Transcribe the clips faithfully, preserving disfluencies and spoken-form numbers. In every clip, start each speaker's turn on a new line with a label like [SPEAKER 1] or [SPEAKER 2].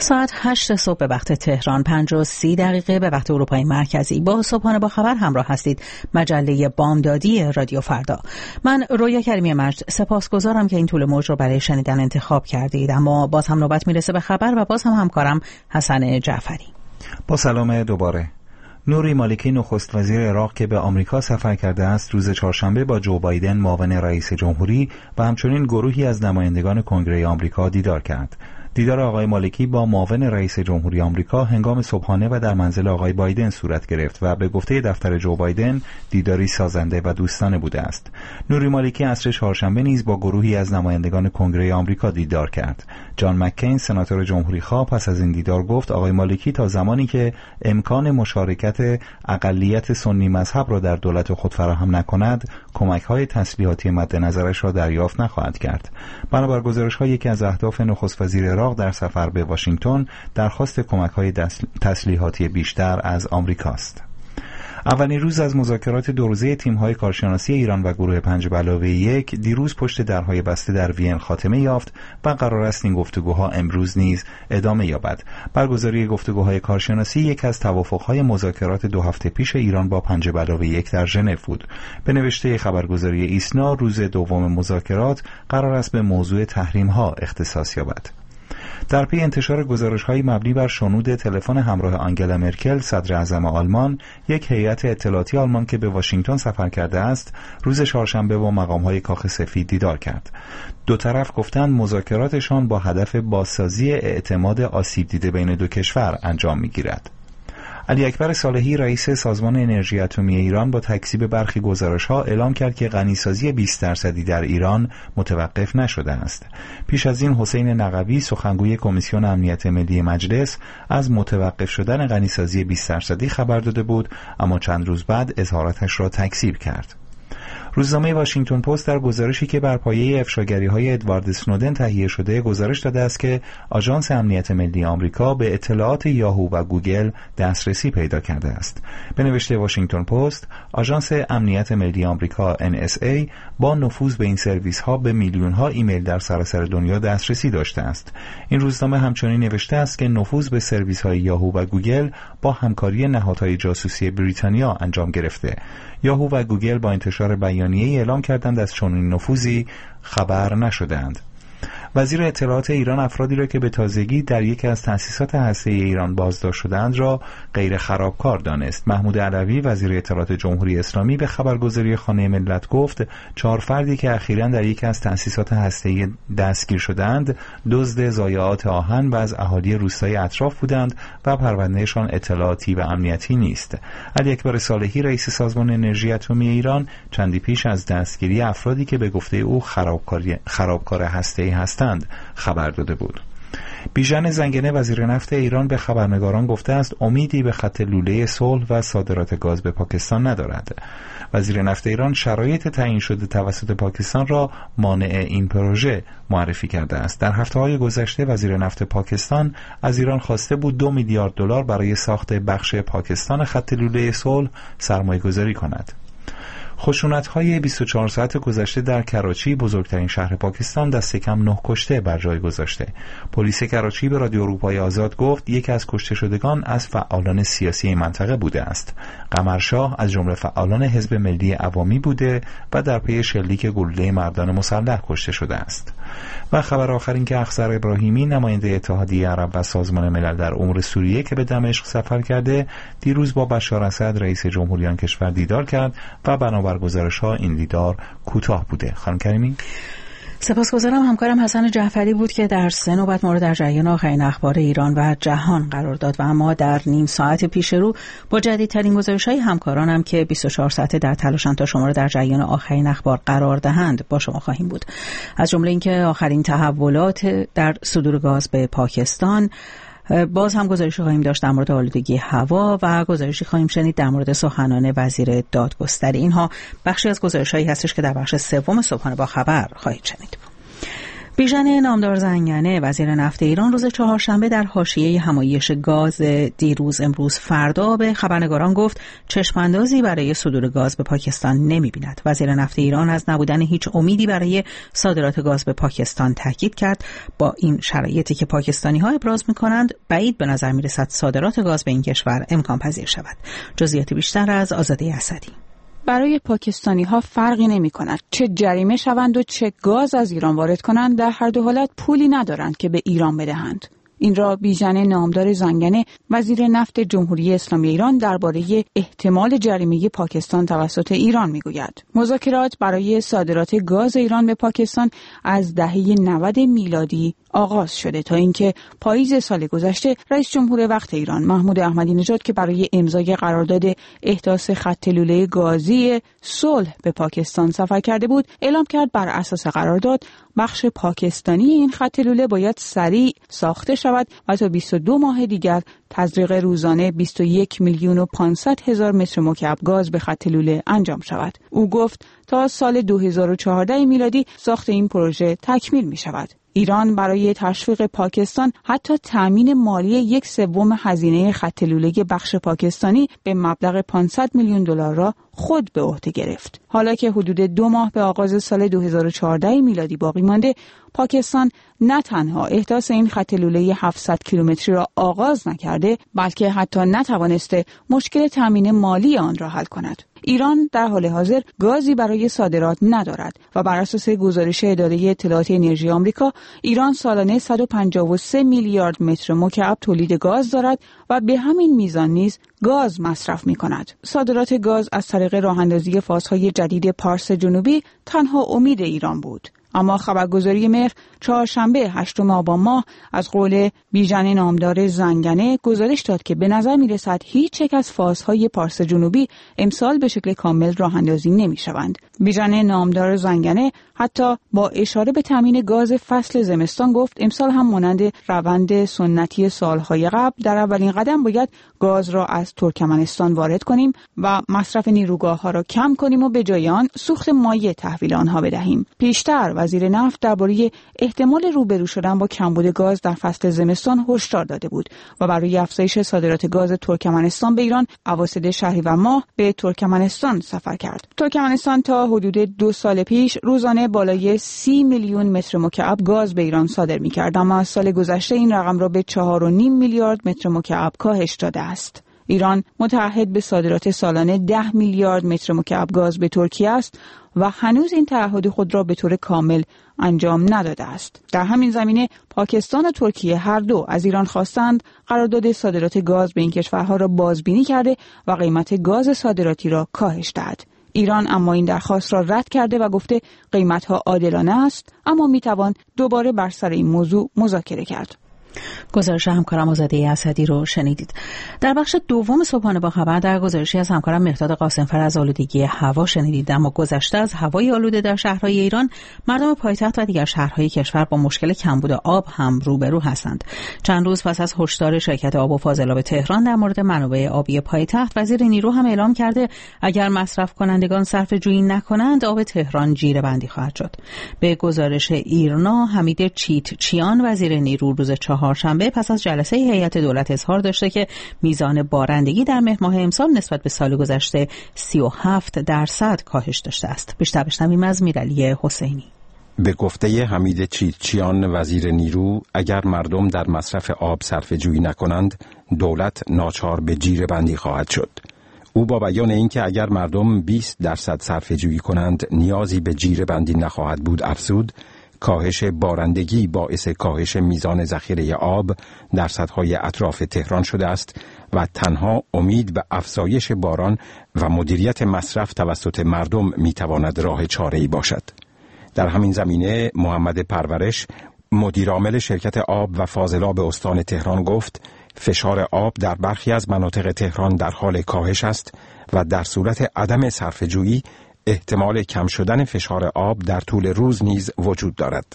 [SPEAKER 1] ساعت هشت صبح به وقت تهران، پنج و سی دقیقه به وقت اروپای مرکزی. با صبحانه با خبر همراه هستید. مجله بامدادی رادیو فردا. من رویا کریمی مجد سپاسگزارم که این طول موج رو برای شنیدن انتخاب کردید. اما باز هم نوبت میرسه به خبر و باز هم همکارم حسن جعفری.
[SPEAKER 2] با سلام دوباره. نوری مالکی نخست وزیر عراق که به آمریکا سفر کرده است، روز چهارشنبه با جو بایدن معاون رئیس جمهوری و همچنین گروهی از نمایندگان کنگره آمریکا دیدار کرد. دیدار آقای مالکی با معاون رئیس جمهوری آمریکا هنگام صبحانه و در منزل آقای بایدن صورت گرفت و به گفته دفتر جو بایدن دیداری سازنده و دوستانه بوده است. نوری مالکی عصر چهارشنبه نیز با گروهی از نمایندگان کنگره آمریکا دیدار کرد. جان مککین سناتور جمهوریخواه پس از این دیدار گفت آقای مالکی تا زمانی که امکان مشارکت اقلیت سنی مذهب را در دولت خود فراهم نکند، کمک‌های تسلیحاتی مد نظرش را دریافت نخواهد کرد. بنابر گزارش‌ها یکی از اهداف نخست وزیر عراق در سفر به واشنگتن درخواست کمک‌های تسلیحاتی بیشتر از آمریکاست. اولین روز از مذاکرات دو روزه تیم‌های کارشناسی ایران و گروه پنج به علاوه یک دیروز پشت درهای بسته در وین خاتمه یافت و قرار است این گفتگوها امروز نیز ادامه یابد. برگزاری گفتگوهای کارشناسی یک از توافق‌های مذاکرات دو هفته پیش ایران با پنج به علاوه یک در ژنو بود. به نوشته خبرگزاری ایسنا روز دوم مذاکرات قرار است به موضوع تحریم‌ها اختصاص یابد. در پی انتشار گزارش‌های مبنی بر شنود تلفن همراه آنگلا مرکل صدر اعظم آلمان، یک هیئت اطلاعاتی آلمان که به واشنگتن سفر کرده است، روز چهارشنبه با مقام‌های کاخ سفید دیدار کرد. دو طرف گفتند مذاکراتشان با هدف بازسازی اعتماد آسیب دیده بین دو کشور انجام می‌گیرد. علی اکبر صالحی رئیس سازمان انرژی اتمی ایران با تکذیب برخی گزارش‌ها اعلام کرد که غنیسازی بیست درصدی در ایران متوقف نشده است. پیش از این حسین نقوی سخنگوی کمیسیون امنیت ملی مجلس از متوقف شدن غنیسازی بیست درصدی خبر داده بود، اما چند روز بعد اظهاراتش را تکذیب کرد. روزنامه واشنگتن پست در گزارشی که بر پایه افشاگری‌های ادوارد اسنودن تهیه شده گزارش داده است که آژانس امنیت ملی آمریکا به اطلاعات یاهو و گوگل دسترسی پیدا کرده است. به نوشته واشنگتن پست، آژانس امنیت ملی آمریکا ان اس ای با نفوذ به این سرویس‌ها به میلیون‌ها ایمیل در سراسر دنیا دسترسی داشته است. این روزنامه همچنین نوشته است که نفوذ به سرویس‌های یاهو و گوگل با همکاری نهادهای جاسوسی بریتانیا انجام گرفته. یاهو و گوگل با انتشار بیانیه‌ای اعلام کردند از چنین نفوذی خبر نشدند. وزیر اطلاعات ایران افرادی را که به تازگی در یکی از تأسیسات هسته‌ای ایران بازداشت شدند را غیر خرابکار دانست. محمود علوی وزیر اطلاعات جمهوری اسلامی به خبرگزاری خانه ملت گفت چهار فردی که اخیراً در یکی از تأسیسات هسته‌ای دستگیر شدند دزد ضایعات آهن و از اهالی روستای اطراف بودند و پروندهشان اطلاعاتی و امنیتی نیست. علی اکبر صالحی رئیس سازمان انرژی اتمی ایران چندی پیش از دستگیری افرادی که به گفته او خرابکاری خرابکار هسته‌ای هستند خبر داده بود. بیژن زنگنه وزیر نفت ایران به خبرنگاران گفته است امیدی به خط لوله صلح و صادرات گاز به پاکستان ندارد. وزیر نفت ایران شرایط تعیین شده توسط پاکستان را مانع این پروژه معرفی کرده است. در هفته‌های گذشته وزیر نفت پاکستان از ایران خواسته بود دو میلیارد دلار برای ساخت بخش پاکستان خط لوله صلح سرمایه‌گذاری کند. خشونت‌های بیست و چهار ساعت گذشته در کراچی، بزرگترین شهر پاکستان، دست کم نه کشته بر جای گذاشته. پلیس کراچی به رادیو اروپای آزاد گفت یکی از کشته شدگان از فعالان سیاسی منطقه بوده است. قمر شاه از جمله فعالان حزب ملی عوامی بوده و در پی شلیک گلوله مردان مسلح کشته شده است. و خبر آخر این که اخضر ابراهیمی نماینده اتحادیه عرب و سازمان ملل در امور سوریه که به دمشق سفر کرده، دیروز با بشار اسد رئیس جمهوری آن کشور دیدار کرد و بنابر گزارش‌ها این دیدار کوتاه بوده. خانم کریمی،
[SPEAKER 1] سپاسگزارم. همکارم حسن جعفری بود که در سه نوبت ما رو در جریان آخرین اخبار ایران و جهان قرار داد و اما در نیم ساعت پیش رو با جدیدترین گزارش‌های همکارانم که بیست و چهار ساعته در تلاشن تا شما رو در جریان آخرین اخبار قرار دهند با شما خواهیم بود. از جمله اینکه آخرین تحولات در صدور گاز به پاکستان، باز هم گزارشی خواهیم داشت در مورد آلودگی هوا و گزارشی خواهیم شنید در مورد سخنان وزیر دادگستری. اینها بخشی از گزارش‌هایی هستش که در بخش سوم صبحانه با خبر خواهید شنید. بیژن نامدار زنگنه وزیر نفت ایران روز چهارشنبه در حاشیه همایش گاز دیروز امروز فردا به خبرنگاران گفت چشماندازی برای صدور گاز به پاکستان نمی‌بیند. وزیر نفت ایران از نبودن هیچ امیدی برای صادرات گاز به پاکستان تاکید کرد. با این شرایطی که پاکستانی‌ها ابراز می‌کنند بعید به نظر می‌رسد صادرات گاز به این کشور امکان پذیر شود. جزئیات بیشتر از آزاده اسدی.
[SPEAKER 3] برای پاکستانی ها فرقی نمی کند چه جریمه شوند و چه گاز از ایران وارد کنند، در هر دو حالت پولی ندارند که به ایران بدهند. این را بیژن نامدار زنگنه وزیر نفت جمهوری اسلامی ایران درباره احتمال جریمه پاکستان توسط ایران میگوید. مذاکرات برای صادرات گاز ایران به پاکستان از دهه نود میلادی آغاز شده تا اینکه پاییز سال گذشته رئیس جمهور وقت ایران محمود احمدی نژاد که برای امضای قرارداد احداث خط لوله گازی صلح به پاکستان سفر کرده بود، اعلام کرد بر اساس قرارداد بخش پاکستانی این خط لوله باید سریع ساخته شود و تا بیست و دو ماه دیگر تزریق روزانه بیست و یک میلیون و پانصد هزار متر مکعب گاز به خط لوله انجام شود. او گفت تا سال دو هزار و چهارده میلادی ساخت این پروژه تکمیل می شود. ایران برای تشویق پاکستان حتی تأمین مالی یک سوم هزینه خط لوله بخش پاکستانی به مبلغ پانصد میلیون دلار را خود به عهده گرفت. حالا که حدود دو ماه به آغاز سال دو هزار و چهارده میلادی باقی مانده، پاکستان نه تنها احداث این خط لوله هفتصد کیلومتری را آغاز نکرده، بلکه حتی نتوانسته مشکل تامین مالی آن را حل کند. ایران در حال حاضر گازی برای صادرات ندارد و بر اساس گزارش اداره اطلاعات انرژی آمریکا، ایران سالانه صد و پنجاه و سه میلیارد متر مکعب تولید گاز دارد و به همین میزان نیز گاز مصرف می کند. صادرات گاز از طریق راه‌اندازی فازهای جدید پارس جنوبی تنها امید ایران بود. اما خبرگزاری مهر چهارشنبه هشتم آبان ماه از قول بیژن نامدار زنگنه گزارش داد که به نظر می رسد هیچ یک از فازهای پارس جنوبی امسال به شکل کامل راه اندازی نمی شوند. بیژن نامدار زنگنه حتی با اشاره به تامین گاز فصل زمستان گفت امسال هم مانند روند سنتی سالهای قبل در اولین قدم باید گاز را از ترکمنستان وارد کنیم و مصرف نیروگاه ها را کم کنیم و به جای آن سوخت مایع تحویل آنها بدهیم. پیشتر وزیر نفت درباره احتمال روبرو شدن با کمبود گاز در فصل زمستان هشدار داده بود و برای افزایش صادرات گاز ترکمنستان به ایران اواسط شهریور ماه به ترکمنستان سفر کرد. ترکمنستان تا حدود دو سال پیش روزانه بالای سی میلیون متر مکعب گاز به ایران صادر می‌کرد، اما از سال گذشته این رقم را به چهار و نیم میلیارد متر مکعب کاهش داده است. ایران متعهد به صادرات سالانه ده میلیارد متر مکعب گاز به ترکیه است و هنوز این تعهد خود را به طور کامل انجام نداده است. در همین زمینه پاکستان و ترکیه هر دو از ایران خواستند قرارداد صادرات گاز به این کشورها را بازبینی کرده و قیمت گاز صادراتی را کاهش دهد. ایران اما این درخواست را رد کرده و گفته قیمت‌ها عادلانه است، اما میتوان دوباره بر سر این موضوع مذاکره کرد.
[SPEAKER 1] گزارش همکارم آزاده اسدی رو شنیدید. در بخش دوم صبحانه با خبر در گزارشی از همکارم مهرداد قاسمفر از آلودگی هوا شنیدید. اما گذشته از هوای آلوده در شهرهای ایران، مردم پایتخت و دیگر شهرهای کشور با مشکل کمبود آب هم روبرو هستند. چند روز پس از هشدار شرکت آب و فاضلاب تهران در مورد منابع آبی پایتخت، وزیر نیرو هم اعلام کرده اگر مصرف کنندگان صرفه جویی نکنند آب تهران جیره بندی خواهد شد. به گزارش ایرنا، حمید چیت چیان وزیر نیرو روز چهارشنبه پس از جلسه هیئت دولت اظهار داشته که میزان بارندگی در مهر ماه امسال نسبت به سال گذشته سی و هفت درصد کاهش داشته است. بیشتر بشنویم از میرعلی حسینی.
[SPEAKER 4] به گفته حمید چیتچیان وزیر نیرو، اگر مردم در مصرف آب صرفه جویی نکنند دولت ناچار به جیره بندی خواهد شد. او با بیان اینکه اگر مردم بیست درصد صرفه جویی کنند نیازی به جیره بندی نخواهد بود افزود، کاهش بارندگی باعث کاهش میزان ذخیره آب در سدهای اطراف تهران شده است و تنها امید به افزایش باران و مدیریت مصرف توسط مردم میتواند راه چاره‌ای باشد. در همین زمینه محمد پرورش، مدیرعامل شرکت آب و فاضلاب استان تهران گفت فشار آب در برخی از مناطق تهران در حال کاهش است و در صورت عدم صرفه‌جویی احتمال کم شدن فشار آب در طول روز نیز وجود دارد.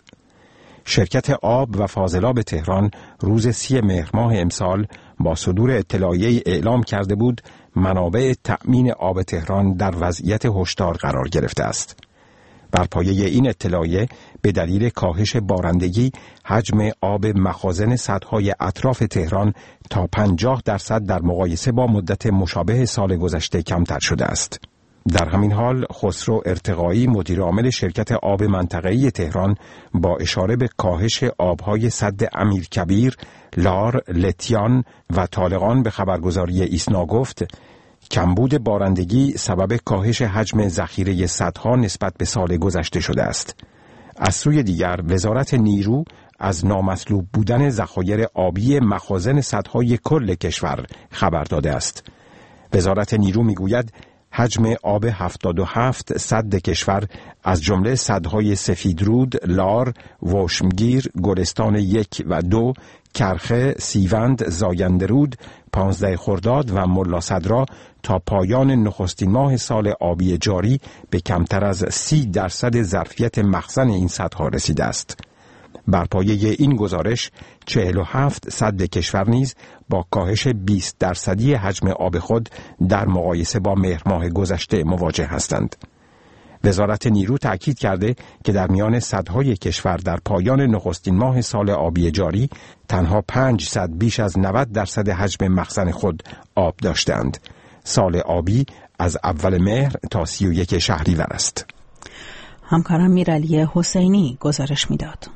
[SPEAKER 4] شرکت آب و فاضلاب تهران روز سی مهر ماه امسال با صدور اطلاعیه‌ای اعلام کرده بود منابع تأمین آب تهران در وضعیت هشدار قرار گرفته است. بر پایه این اطلاعیه به دلیل کاهش بارندگی حجم آب مخازن سدهای اطراف تهران تا پنجاه درصد در مقایسه با مدت مشابه سال گذشته کمتر شده است. در همین حال خسرو ارتقایی مدیر عامل شرکت آب منطقه‌ای تهران با اشاره به کاهش آبهای سد امیرکبیر، لار، لتیان و طالقان به خبرگزاری ایسنا گفت کمبود بارندگی سبب کاهش حجم ذخیره سدها نسبت به سال گذشته شده است. از سوی دیگر وزارت نیرو از نامطلوب بودن ذخایر آبی مخازن سدهای کل کشور خبر داده است. وزارت نیرو میگوید حجم آب هفتاد و هفت سد کشور از جمله سدهای سفیدرود، لار، وشمگیر، گلستان یک و دو، کرخه، سیوند، زایندرود، پانزده خرداد و ملا صدرا تا پایان نخستین ماه سال آبی جاری به کمتر از سی درصد ظرفیت مخزن این سدها رسیده است. بر پایه این گزارش چهل و هفت سد کشور نیز با کاهش بیست درصدی حجم آب خود در مقایسه با مهر ماه گذشته مواجه هستند. وزارت نیرو تأکید کرده که در میان سدهای کشور در پایان نخستین ماه سال آبی جاری تنها پنج سد بیش از نود درصد حجم مخزن خود آب داشتند. سال آبی از اول مهر تا سی و یک شهریور است.
[SPEAKER 1] همکارم میرعلی حسینی گزارش میداد.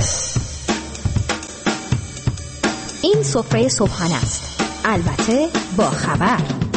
[SPEAKER 5] این سفره صبحانه است، البته با خبر.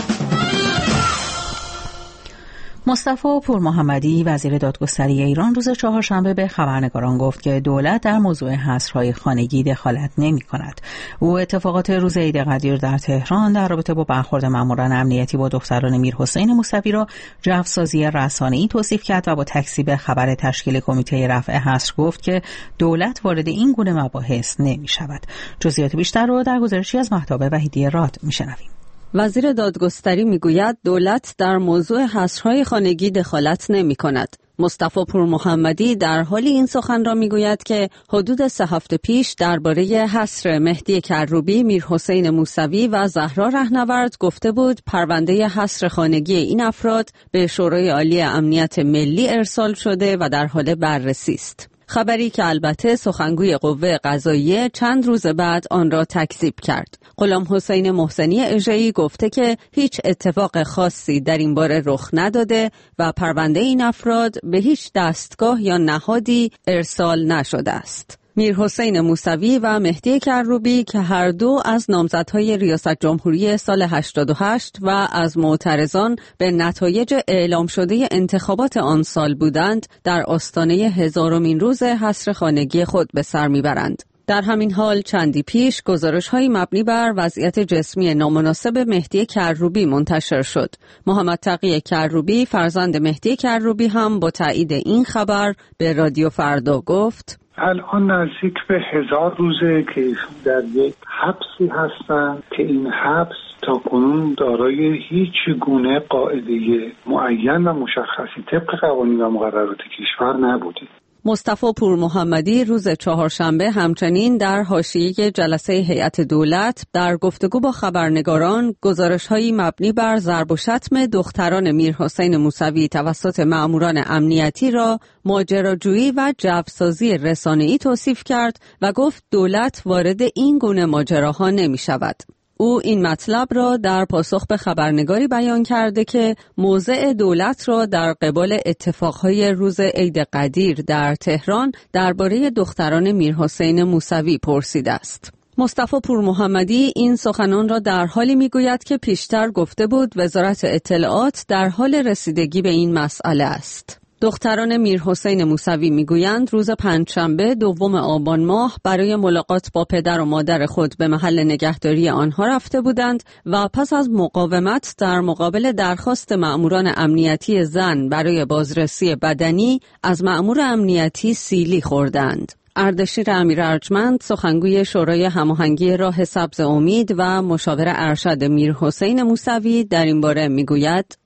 [SPEAKER 1] مصطفی پور محمدی وزیر دادگستری ایران روز چهارشنبه به خبرنگاران گفت که دولت در موضوع حصرهای خانگی دخالت نمی کند. او اتفاقات روز عید قدیر در تهران در رابطه با برخورد ماموران امنیتی با دختران میرحسین موسوی را جوسازی رسانه‌ای توصیف کرد و با تکذیب خبر تشکیل کمیته رفع حصر گفت که دولت وارد این گونه مباحث نمی شود. جزئیات بیشتر را در گزارشی از مهتاب وحیدی راد می شنویم.
[SPEAKER 6] وزیر دادگستری میگوید دولت در موضوع حصرهای خانگی دخالت نمی کند. مصطفی پور محمدی در حالی این سخن را میگوید که حدود سه هفته پیش درباره حصر مهدی کروبی، میرحسین موسوی و زهرا رهنورد گفته بود پرونده حصر خانگی این افراد به شورای عالی امنیت ملی ارسال شده و در حال بررسی است. خبری که البته سخنگوی قوه قضاییه چند روز بعد آن را تکذیب کرد. غلام حسین محسنی اژه‌ای گفته که هیچ اتفاق خاصی در این باره رخ نداده و پرونده این افراد به هیچ دستگاه یا نهادی ارسال نشده است. میرحسین موسوی و مهدی کروبی که هر دو از نامزدهای ریاست جمهوری سال هشتاد و هشت و از معترضان به نتایج اعلام شده انتخابات آن سال بودند، در آستانه هزارمین روز حصر خانگی خود به سر میبرند. در همین حال چندی پیش گزارش‌های مبنی بر وضعیت جسمی نامناسب مهدی کروبی منتشر شد. محمد تقی کروبی فرزند مهدی کروبی هم با تایید این خبر به رادیو فردا گفت
[SPEAKER 7] الان نزدیک به هزار روزه که در یک حبسی هستن که این حبس تا کنون دارای هیچ گونه قاعده معین و مشخصی طبق قوانین و مقررات کشور نبوده.
[SPEAKER 6] مصطفی پور محمدی روز چهارشنبه همچنین در حاشیه جلسه هیئت دولت در گفتگو با خبرنگاران گزارش‌هایی مبنی بر ضرب و شتم دختران میرحسین موسوی توسط مأموران امنیتی را ماجراجویی و جوسازی رسانه‌ای توصیف کرد و گفت دولت وارد این گونه ماجراها نمی‌شود. او این مطلب را در پاسخ به خبرنگاری بیان کرده که موضع دولت را در قبال اتفاقهای روز عید قدیر در تهران درباره دختران میرحسین موسوی پرسیده است. مصطفی پور محمدی این سخنان را در حالی میگوید که پیشتر گفته بود وزارت اطلاعات در حال رسیدگی به این مسئله است. دختران میرحسین موسوی میگویند روز پنجشنبه دوم آبان ماه برای ملاقات با پدر و مادر خود به محل نگهداری آنها رفته بودند و پس از مقاومت در مقابل درخواست مأموران امنیتی زن برای بازرسی بدنی از مأمور امنیتی سیلی خوردند. اردشیر امیر ارجمند سخنگوی شورای هماهنگی راه سبز امید و مشاور ارشد میرحسین موسوی در این باره میگوید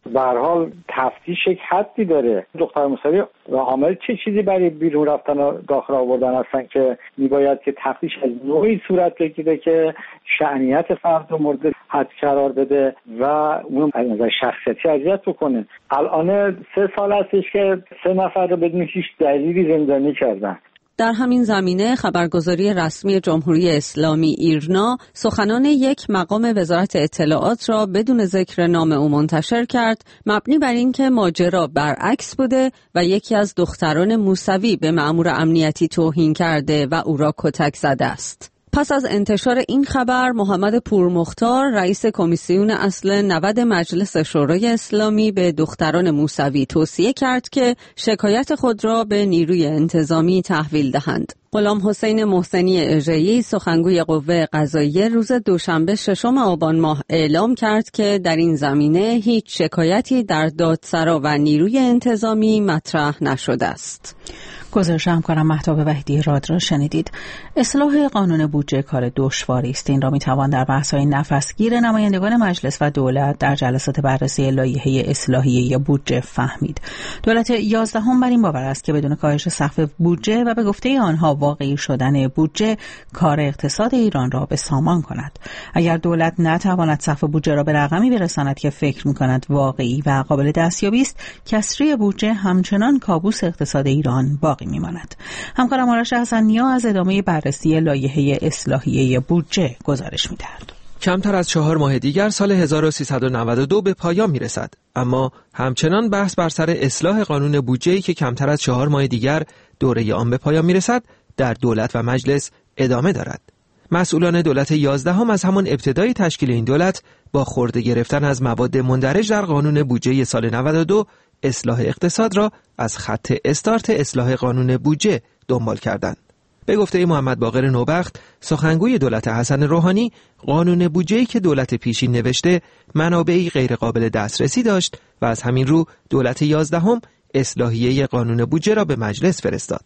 [SPEAKER 8] به هر حال تفتیش یک حدی داره. دختر موسوی عامل چه چیزی برای بیرون رفتن و داخل آوردن هستن که میباید که تفتیش از نوعی صورت بگیره که شأنیت فرد رو مورد حد قرار بده و اون از نظر شخصیتی اذیت بکنه. الان سه سال هستش که سه نفر رو بدون هیچ دلیلی زندانی کردن.
[SPEAKER 6] در همین زمینه خبرگزاری رسمی جمهوری اسلامی ایرنا سخنان یک مقام وزارت اطلاعات را بدون ذکر نام او منتشر کرد، مبنی بر اینکه ماجرا برعکس بوده و یکی از دختران موسوی به مأمور امنیتی توهین کرده و او را کتک زده است. پس از انتشار این خبر، محمد پورمختار رئیس کمیسیون اصل نود مجلس شورای اسلامی به دختران موسوی توصیه کرد که شکایت خود را به نیروی انتظامی تحویل دهند. غلام حسین محسنی اژه‌ای سخنگوی قوه قضاییه روز دوشنبه ششم آبان ماه اعلام کرد که در این زمینه هیچ شکایتی در دادسرا و نیروی انتظامی مطرح نشده است.
[SPEAKER 1] گزارش همکارم مهتاب وحیدی راد را شنیدید. اصلاح قانون بودجه کار دشواری است. این را میتوان در بحث‌های نفسگیر نمایندگان مجلس و دولت در جلسات بررسی لایحه اصلاحیه بودجه فهمید. دولت یازدهم بر این باور است که بدون کاهش سقف بودجه و به گفته آنها واقعی شدن بودجه کار اقتصاد ایران را به سامان کند. اگر دولت نتواند سقف بودجه را به رقمی برساند که فکر می‌کند واقعی و قابل دستیابی است، کسری بودجه همچنان کابوس اقتصاد ایران باقی میماند. همکارم آرش حسن‌نیا از ادامه بررسی لایحه اصلاحیه بودجه گزارش می‌دهد.
[SPEAKER 9] کمتر از چهار ماه دیگر سال هزار و سیصد و نود و دو به پایان میرسد، اما همچنان بحث بر سر اصلاح قانون بودجه‌ای که کمتر از چهار ماه دیگر دوره آن به پایان میرسد در دولت و مجلس ادامه دارد. مسئولان دولت یازدهم از همان ابتدای تشکیل این دولت با خورده گرفتن از مواد مندرج در قانون بودجه سال نود و دو اصلاح اقتصاد را از خط استارت اصلاح قانون بودجه دنبال کردند. به گفته محمد باقر نوبخت، سخنگوی دولت حسن روحانی، قانون بودجه‌ای که دولت پیشین نوشته منابعی غیر قابل دسترسی داشت و از همین رو دولت یازدهم اصلاحیه قانون بودجه را به مجلس فرستاد.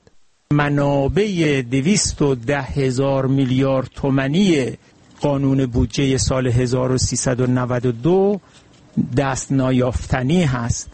[SPEAKER 10] منابع دویست و ده هزار میلیارد تومانی قانون بودجه سال هزار و سیصد و نود و دو دست نیافتنی هست.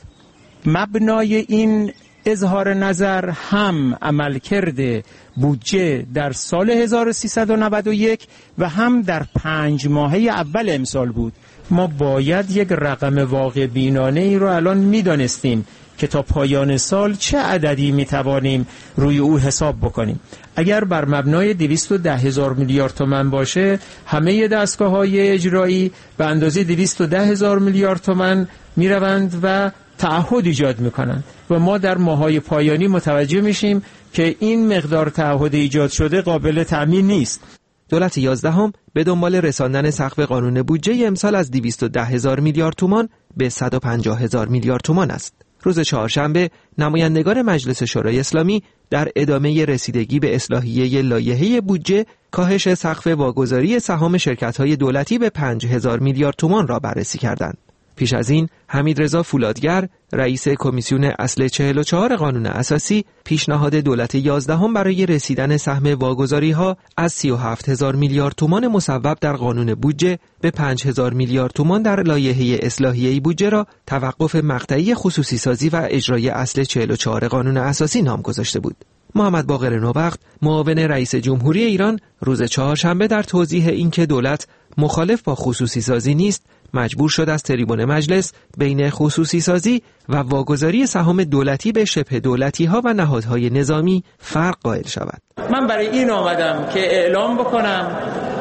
[SPEAKER 10] مبنای این اظهار نظر هم عملکرد بودجه در سال هزار و سیصد و نود و یک و هم در پنج ماهه اول امسال بود. ما باید یک رقم واقع بینانه ای رو الان میدانستیم که تا پایان سال چه عددی میتوانیم روی او حساب بکنیم. اگر بر مبنای دویست و ده هزار میلیارد تومان باشه، همه دستگاه‌های اجرایی به اندازه دویست و ده هزار میلیارد تومان میروند و تعهد ایجاد میکنند و ما در ماهای پایانی متوجه میشیم که این مقدار تعهد ایجاد شده قابل تأمین نیست.
[SPEAKER 9] دولت یازدهم به دنبال رساندن سقف قانون بودجه امسال از دویست و ده هزار میلیارد تومان به صد و پنجاه هزار میلیارد تومان است. روز چهارشنبه نمایندگان مجلس شورای اسلامی در ادامه رسیدگی به اصلاحیه لایحه بودجه کاهش سقف واگذاری سهام شرکت‌های دولتی به پنج هزار میلیارد تومان را بررسی کردند. پیش از این حمیدرضا فولادگر رئیس کمیسیون اصل چهل و چهار قانون اساسی پیشنهاد دولت یازدهم برای رسیدن سهم واگذاری‌ها از سی و هفت هزار میلیارد تومان مصوب در قانون بودجه به پنج هزار میلیارد تومان در لایحه اصلاحیه بودجه را توقف مقطعی خصوصی سازی و اجرای اصل چهل و چهار قانون اساسی نام گذاشته بود. محمد باقر نوبخت معاون رئیس جمهوری ایران روز چهارشنبه در توضیح اینکه دولت مخالف با خصوصی سازی نیست مجبور شد از تریبون مجلس بین خصوصی سازی و واگذاری سهام دولتی به شبه دولتی ها و نهادهای نظامی فرق قائل شود.
[SPEAKER 10] من برای این آمدم که اعلام بکنم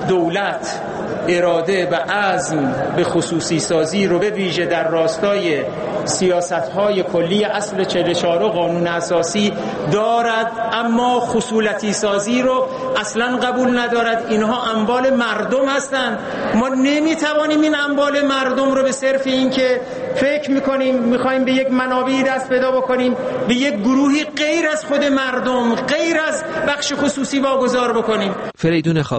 [SPEAKER 10] دولت اراده و عزم به خصوصی سازی رو به ویژه در راستای سیاست‌های کلی اصل چهل و چهار قانون اساسی دارد، اما خصولتی سازی رو اصلا قبول ندارد. اینها اموال مردم هستند. ما نمیتوانیم این اموال مردم رو به صرف این که فکر میکنیم میخوایم به یک منابعی دست پیدا بکنیم به یک گروهی غیر از خود مردم، غیر از بخش خصوصی واگذار بکنیم.
[SPEAKER 9] فریدون خوابند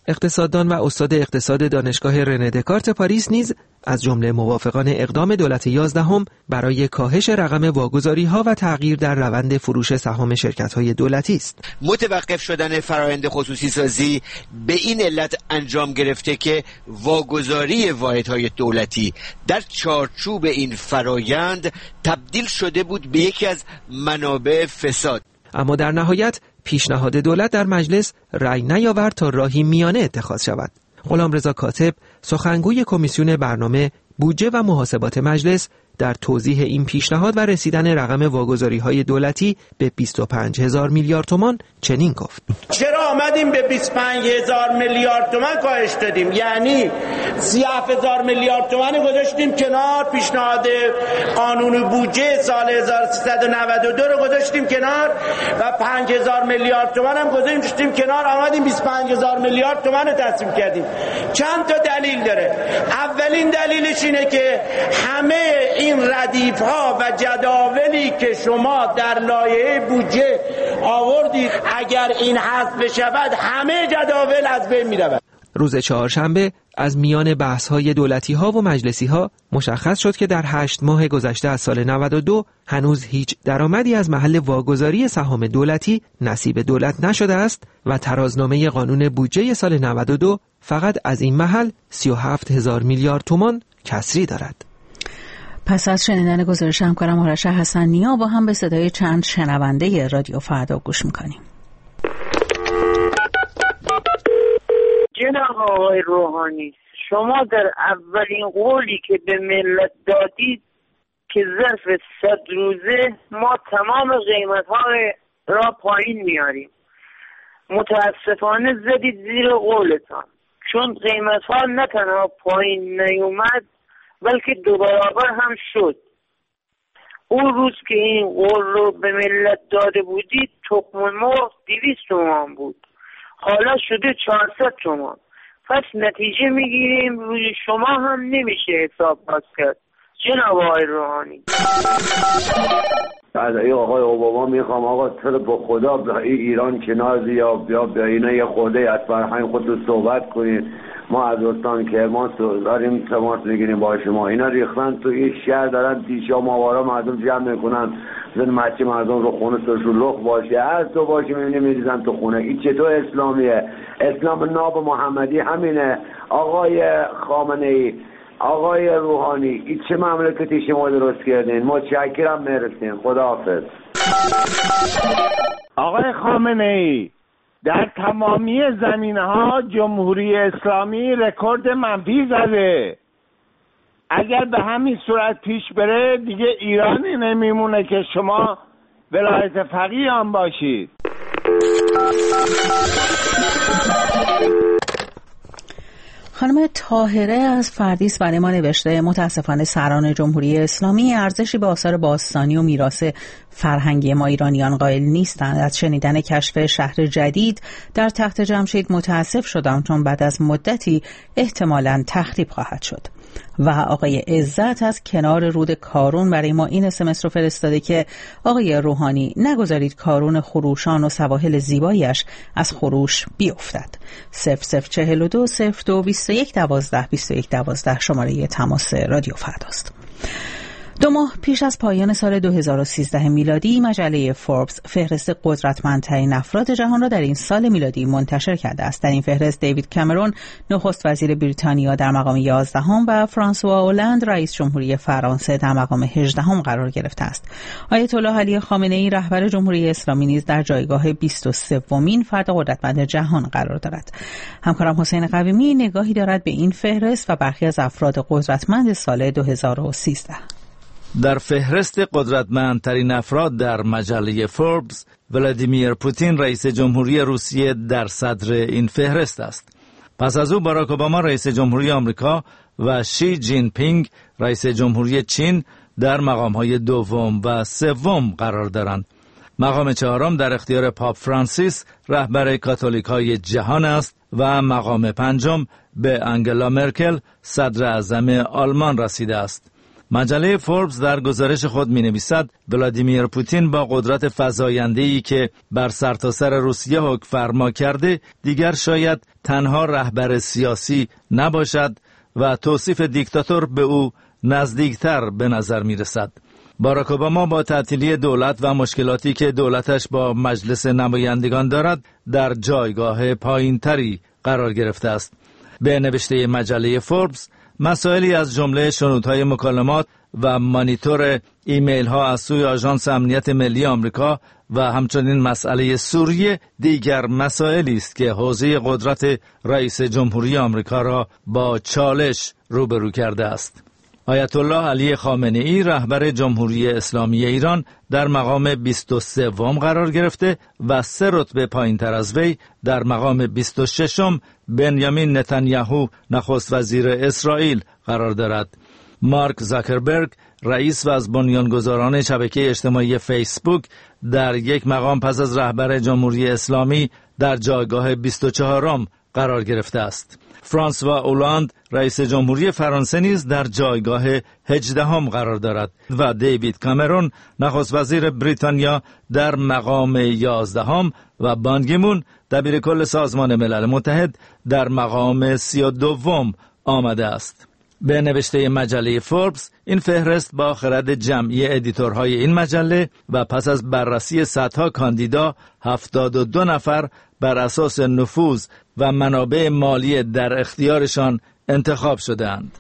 [SPEAKER 9] اقتصاددان و استاد اقتصاد دانشگاه رنه دکارت پاریس نیز از جمله موافقان اقدام دولت یازدهم برای کاهش رقم واگذاری‌ها و تغییر در روند فروش سهام شرکت‌های دولتی است.
[SPEAKER 11] متوقف شدن فرآیند خصوصی سازی به این علت انجام گرفته که واگذاری واحدهای دولتی در چارچوب این فرآیند تبدیل شده بود به یکی از منابع فساد.
[SPEAKER 9] اما در نهایت پیشنهاد دولت در مجلس رأی نیاورد تا راهی میانه اتخاذ شود. غلامرضا کاتب، سخنگوی کمیسیون برنامه، بودجه و محاسبات مجلس، در توضیح این پیشنهاد و رسیدن رقم واگذاری‌های دولتی به بیست و پنج هزار میلیارد تومان چنین گفت:
[SPEAKER 12] چرا آمدیم به بیست و پنج هزار میلیارد تومان کاهش دادیم؟ یعنی سی و هفت هزار میلیارد تومان گذاشتیم کنار، پیشنهاد قانون بودجه سال هزار و سیصد و نود و دو رو گذاشتیم کنار و پنج هزار میلیارد تومان هم گذاشتیم کنار، آمدیم بیست و پنج هزار میلیارد تومان رو تصمیم کردیم. چند تا دلیل داره. اولین دلیلش اینه که همه این ردیف ها و جداولی که شما در لایحه بودجه آوردید اگر این حذف بشود همه جداول از بین میرود.
[SPEAKER 9] روز چهارشنبه از میان بحث های دولتی ها و مجلسی ها مشخص شد که در هشت ماه گذشته از سال نود و دو هنوز هیچ درآمدی از محل واگذاری سهام دولتی نصیب دولت نشده است و ترازنامه قانون بودجه سال نود و دو فقط از این محل سی و هفت هزار میلیارد تومان کسری دارد.
[SPEAKER 1] پس از شنیدن گزارش همکارم آرش حسن‌نیا با هم به صدای چند شنونده رادیو فردا گوش میکنیم.
[SPEAKER 13] جناب آقای روحانی، شما در اولین قولی که به ملت دادید که ظرف صد روزه ما تمام قیمت‌ها را پایین میاریم، متاسفانه زدید زیر قولتان، چون قیمت‌ها نه تنها پایین نیومد بلکه دو برابر هم شد. اون روز که این قول رو به ملت داده بودید تخم مرغ دویست تومان بود، حالا شده چهارصد تومان. پس نتیجه میگیریم روی شما هم نمیشه حساب باز کرد. جناب آقای روحانی،
[SPEAKER 14] از ای آقای اوباما میخوام آقا تو با خدا به ایران کنار بیا بیا به اینا یه خورده از فرهنگ خودتون صحبت کنید. ما از استان کرمان داریم تماس میگیریم با شما. اینا ریختن تو این شهر دارن دیشا ماوارا مردم جمع میکنن زن مچی مردم رو خونه سرشون لخ باشه هر تو باشه میبینیم میریزن تو خونه. این چطور اسلامیه؟ اسلام ناب محمدی همینه. آقای خامنه ای، آقای روحانی، این چه مملکتی شما درست کردین؟ متشکرم، مرسیم، خداحافظ.
[SPEAKER 12] آقای خامنه ای، در تمامی زمینه‌ها جمهوری اسلامی رکورد منفی زده. اگر به همین صورت پیش بره دیگه ایرانی نمیمونه که شما ولایت فقیه هم باشید.
[SPEAKER 1] خانم طاهره از فردیس برای ما نوشته: متاسفانه سران جمهوری اسلامی ارزشی به آثار باستانی و میراث فرهنگی ما ایرانیان قائل نیستند. از شنیدن کشف شهر جدید در تخت جمشید متاسف شدم، چون بعد از مدتی احتمالاً تخریب خواهد شد. و آقای عزت از کنار رود کارون برای ما این اسمس رو فرستاده که آقای روحانی نگذارید کارون خروشان و سواحل زیبایش از خروش بیفتد. صفر صفر چهل و دو صفر دو بیست و یک دوازده بیست و یک دوازده شماره تماس رادیو فرداست. دو ماه پیش از پایان سال دو هزار و سیزده میلادی مجله فوربس فهرست قدرتمندترین افراد جهان را در این سال میلادی منتشر کرده است. در این فهرست دیوید کامرون نخست وزیر بریتانیا در مقام یازدهم و فرانسوا هولند رئیس جمهوری فرانسه در مقام هجدهم قرار گرفته است. آیت الله علی خامنه ای رهبر جمهوری اسلامی نیز در جایگاه بیست و سومین فرد قدرتمند جهان قرار دارد. همکارم حسین قویمی نگاهی دارد به این فهرست و برخی از افراد قدرتمند سال دو هزار و سیزده.
[SPEAKER 15] در فهرست قدرتمندترین افراد در مجله فوربس، ولادیمیر پوتین رئیس جمهوری روسیه در صدر این فهرست است. پس از او باراک اوباما رئیس جمهوری آمریکا و شی جین پینگ رئیس جمهوری چین در مقام‌های دوم و سوم قرار دارند. مقام چهارم در اختیار پاپ فرانسیس رهبر کاتولیک‌های جهان است و مقام پنجم به آنگلا مرکل صدر اعظم آلمان رسیده است. مجله فوربس در گزارش خود می‌نویسد ولادیمیر پوتین با قدرت فزاینده‌ای که بر سرتاسر روسیه حکم فرما کرده دیگر شاید تنها رهبر سیاسی نباشد و توصیف دیکتاتور به او نزدیکتر به نظر می‌رسد. باراک اوباما با تعطیلی دولت و مشکلاتی که دولتش با مجلس نمایندگان دارد در جایگاه پایین‌تری قرار گرفته است. به نوشته مجله فوربس مسائلی از جمله شنودهای مکالمات و مانیتور ایمیل ها از سوی آژانس امنیت ملی آمریکا و همچنین مسئله سوریه دیگر مسائلی است که حوزه قدرت رئیس جمهوری آمریکا را با چالش روبرو کرده است. آیت الله علی خامنه ای رهبر جمهوری اسلامی ایران در مقام بیست و سوم قرار گرفته و سه رتبه پایین‌تر از وی در مقام بیست و ششم بنیامین نتانیاهو نخست وزیر اسرائیل قرار دارد. مارک زاکربرگ رئیس و از بنیانگذاران شبکه اجتماعی فیسبوک در یک مقام پس از رهبر جمهوری اسلامی در جایگاه بیست و چهارم قرار گرفته است. فرانسوا اولاند رئیس جمهوری فرانسه نیز در جایگاه هجدهم قرار دارد و دیوید کامرون نخست وزیر بریتانیا در مقام یازدهم و بان کی مون دبیر کل سازمان ملل متحد در مقام سی و دوم آمده است. به نوشته مجله فوربس این فهرست با خرد جمعی ادیتورهای این مجله و پس از بررسی صدها کاندیدا هفتاد و دو نفر بر اساس نفوذ و منابع مالی در اختیارشان انتخاب شده‌اند.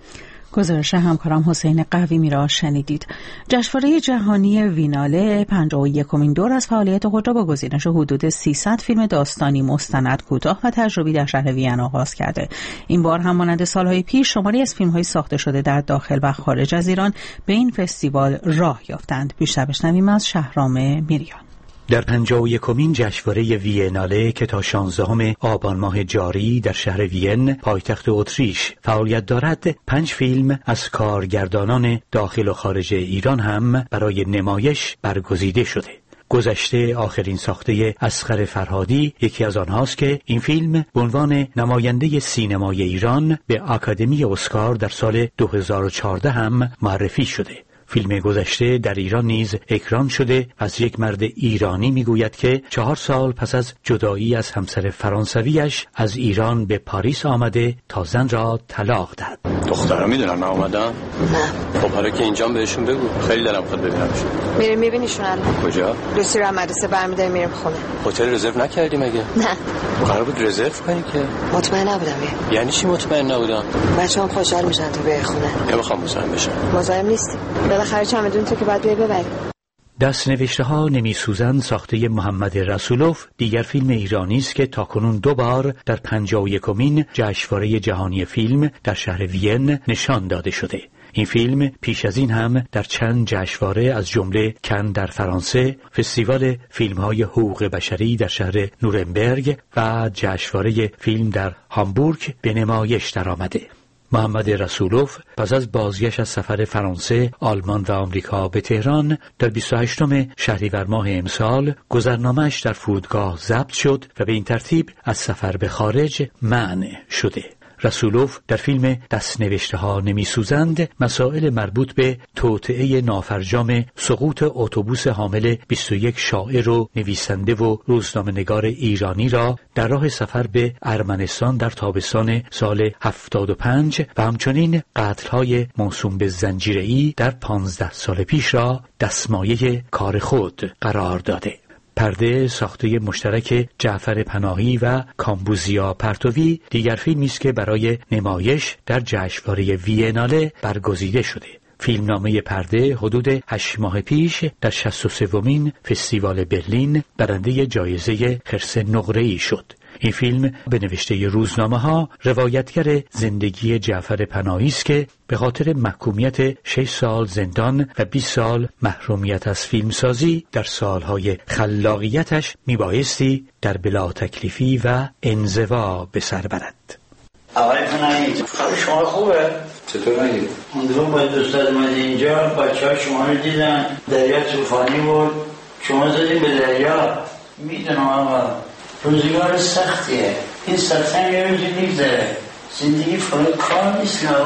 [SPEAKER 1] گزارش همکارم حسین قویمی را شنیدید. جشنواره جهانی ویناله پنجاه و یکمین دور از فعالیت خود را با گزینش حدود سیصد فیلم داستانی مستند کوتاه و تجربی در شهر وین آغاز کرده. این بار هم مانند سالهای پیش شماری از فیلم‌های ساخته شده در داخل و خارج از ایران به این فستیوال راه یافتند. بیشتر بشنویم از شهرام میریان.
[SPEAKER 16] در پنجاه و یکمین جشنواره ویناله که تا شانزدهم آبان ماه جاری در شهر وین پایتخت اتریش فعالیت دارد، پنج فیلم از کارگردانان داخل و خارج ایران هم برای نمایش برگزیده شده. گذشته آخرین ساخته اصغر فرهادی یکی از آنهاست که این فیلم به عنوان نماینده سینمای ایران به آکادمی اسکار در سال دو هزار و چهارده هم معرفی شده. فیلم گذشته در ایران نیز اکران شده از یک مرد ایرانی میگوید که چهار سال پس از جدایی از همسر فرانسویش از ایران به پاریس آمده تا زن را طلاق دهد.
[SPEAKER 17] دخترها میدونن من اومدم؟ نه. خب حالا که اینجام بهشون بگو، خیلی دلم خواهد ببینمشون.
[SPEAKER 18] میریم میبینیشون الان.
[SPEAKER 17] کجا؟
[SPEAKER 18] لوسی رو مدرسه برمی‌داریم میریم خونه.
[SPEAKER 17] هتل رزرو نکردی مگه؟
[SPEAKER 18] نه.
[SPEAKER 17] قرار بود رزرو کنی که.
[SPEAKER 18] مطمئن نبودم.
[SPEAKER 17] یعنی چی مطمئن نبودم؟
[SPEAKER 18] بچه‌ام خوشحال میشن تو بیای خونه.
[SPEAKER 17] نمیخوام مزاحم بشم.
[SPEAKER 18] مزاحم نیستی. بالاخره چمدون تو که بعد بیای ببری.
[SPEAKER 16] دست نوشته ها نمیسوزند ساخته محمد رسولوف دیگر فیلم ایرانی است که تاکنون دو بار در پنجاه و یکمین جشنواره جهانی فیلم در شهر وین نشان داده شده. این فیلم پیش از این هم در چند جشنواره از جمله کن در فرانسه، فستیوال فیلم‌های حقوق بشری در شهر نورنبرگ و جشنواره فیلم در هامبورگ به نمایش درآمده. محمد رسولوف پس از بازگشت از سفر فرانسه، آلمان و آمریکا به تهران در بیست و هشتم شهریور ماه امسال گذرنامه‌اش در فرودگاه ضبط شد و به این ترتیب از سفر به خارج منع شده. رسولوف در فیلم دست نوشته ها نمی سوزند مسائل مربوط به توطئه نافرجام سقوط اتوبوس حامل بیست و یک شاعر و نویسنده و روزنامه‌نگار ایرانی را در راه سفر به ارمنستان در تابستان سال هفتاد و پنج و همچنین قتل‌های موسوم به زنجیره‌ای در پانزده سال پیش را دستمایه کار خود قرار داده. پرده ساخته مشترک جعفر پناهی و کامبوزیا پرتوی دیگر فیلمی است که برای نمایش در جشنواره ویناله برگزیده شده. فیلمنامه پرده حدود هشت ماه پیش در شصت و سومین فستیوال برلین برنده جایزه خرس نقره‌ای شد. این فیلم به نوشته روزنامه ها روایتگر زندگی جعفر پناهی است که به خاطر محکومیت شش سال زندان و بیست سال محرومیت از فیلمسازی در سالهای خلاقیتش میبایستی در بلا تکلیفی و انزوا به سر برد.
[SPEAKER 19] آقای پناهی شما خوبه؟
[SPEAKER 17] چطور نگید؟
[SPEAKER 19] اون دو با دوستات اومد اینجا، بچه ها شما رو دیدن، دریا طوفانی بود، شما زدیم به دریا. میدونم آقا روزگار سختیه، این سختن یه روزی میگذره، زندگی فرای کار نیست آقا.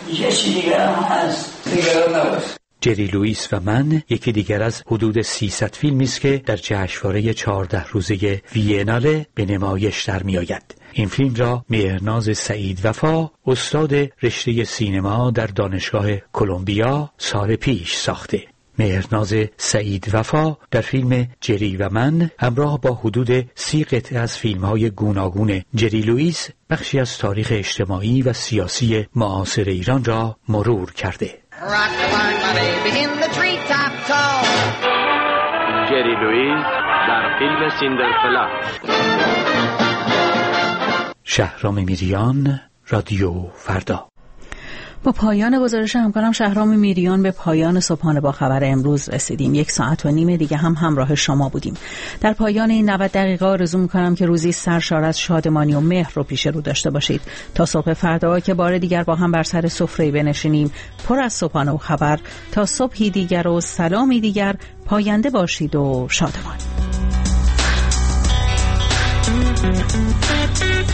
[SPEAKER 19] یه چی دیگه هم هست دیگه نباشه.
[SPEAKER 16] جری لوئیس و من یکی دیگر از حدود سیصد فیلمی است که در جشنواره چهارده روزه ویناله به نمایش در میآید. این فیلم را مهرناز سعید وفا، استاد رشته سینما در دانشگاه کلمبیا، سال پیش ساخته. مهرناز سعید وفا در فیلم جری و من همراه با حدود سی قطعه از فیلم‌های گوناگون جری لوئیس بخشی از تاریخ اجتماعی و سیاسی معاصر ایران را مرور کرده.
[SPEAKER 20] جری لوئیس در فیلم سیندرفلا.
[SPEAKER 16] شهرام میریان، رادیو فردا.
[SPEAKER 1] با پایان گزارش همکارم شهرام میریان به پایان صبحانه با خبر امروز رسیدیم. یک ساعت و نیم دیگه هم همراه شما بودیم. در پایان این نود دقیقه آرزو می‌کنم که روزی سرشار از شادمانی و مهر رو پیش رو داشته باشید تا صبح فردا که بار دیگر با هم بر سر سفره بنشینیم پر از صبحانه و خبر. تا صبحی دیگر و سلامی دیگر، پاینده باشید و شادمان.